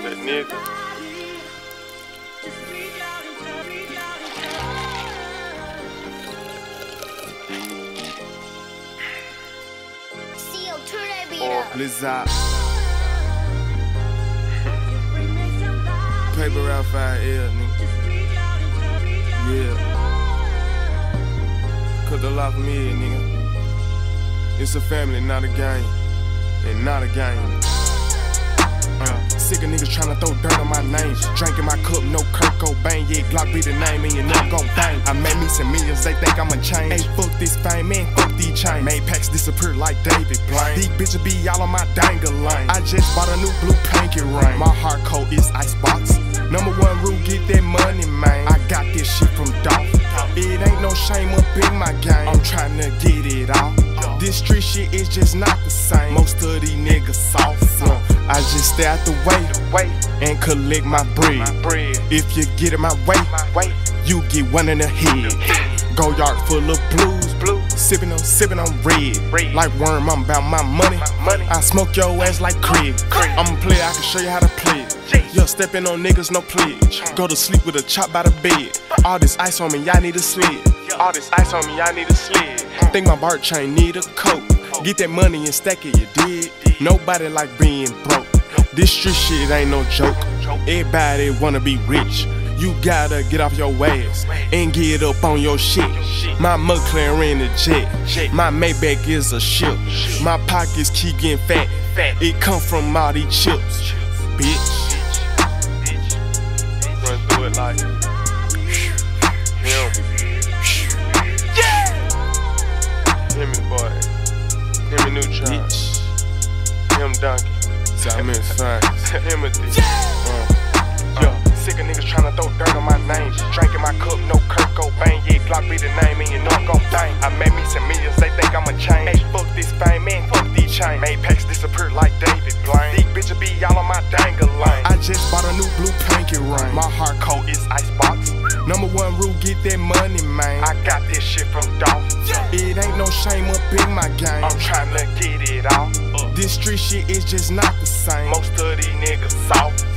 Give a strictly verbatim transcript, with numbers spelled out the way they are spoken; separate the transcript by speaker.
Speaker 1: That nigga.
Speaker 2: Or Blizzard. Paper Route five L, nigga. Yeah. Cut the lot from here, nigga. It's a family, not a game. And not a game. Uh, sick of niggas tryna throw dirt on my name. Drinking my cup, no Kurt Cobain. Yeah, Glock be the name and you never gon' bang. I made me some millions, they think I'ma change. Hey, fuck this fame, man, fuck these chains. Made packs disappear like David Blaine. These bitches be all on my dangle lane. I just bought a new blue pinky ring. My heart code is icebox. Number one rule, get that money, man. I got this shit from Dolph. It ain't no shame up in my game. I'm tryna get it off. This street shit is just not the same. Most of these niggas soft. Uh, I just stay out the way and collect my bread. If you get in my way, you get one in the head. Go yard full of blues, sippin' on, sippin' on red. Like worm, I'm about my money. I smoke your ass like Craig. I'm a player, I can show you how to play it. Yo, steppin' on niggas, no pledge. Go to sleep with a chop by the bed. All this ice on me, y'all need a sled. All this ice on me, y'all need a sled. Think my bar chain need a coat. Get that money and stack it, you dig? Nobody like being broke. This street shit ain't no joke. Everybody wanna be rich. You gotta get off your ass and get up on your shit. My McLaren in a jet. My Maybach is a ship. My pockets keep getting fat. It come from all these chips. Bitch. Run through it like him. Him and boy. Him and Neutron. Him Donkey. South Miss Fine. Him and D. Yo, sick of niggas tryna throw dirt on my name. Drinking my cup, no Kurt Cobain. Yeah, Glock be the name and you know I'm gon' bang. I made me some millions, they think I'ma change. Hey, fuck this fame, man, fuck these chains. Made packs disappear like David Blaine. These bitches be all on my dangle lane. I just bought a new blue pinky ring. My heart code is icebox. Number one rule, get that money, man. I got this shit from Dolph. It ain't no shame up in my game. I'm tryna get it off. This street shit is just not the same. Most of these niggas soft.